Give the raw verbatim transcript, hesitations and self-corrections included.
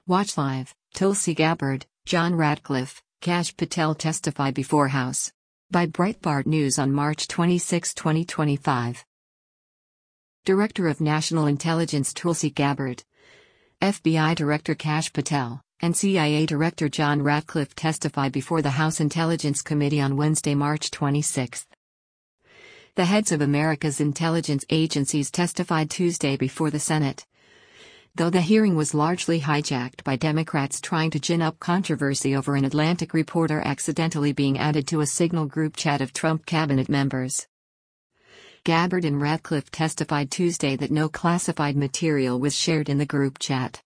Watch live. Tulsi Gabbard, John Ratcliffe, Kash Patel testify before House. By Breitbart News on March twenty-sixth, twenty twenty-five. Director of National Intelligence Tulsi Gabbard, F B I Director Kash Patel, and C I A Director John Ratcliffe testify before the House Intelligence Committee on Wednesday, March twenty-sixth. The heads of America's intelligence agencies testified Tuesday before the Senate. Though the hearing was largely hijacked by Democrats trying to gin up controversy over an Atlantic reporter accidentally being added to a Signal group chat of Trump cabinet members. Gabbard and Ratcliffe testified Tuesday that no classified material was shared in the group chat.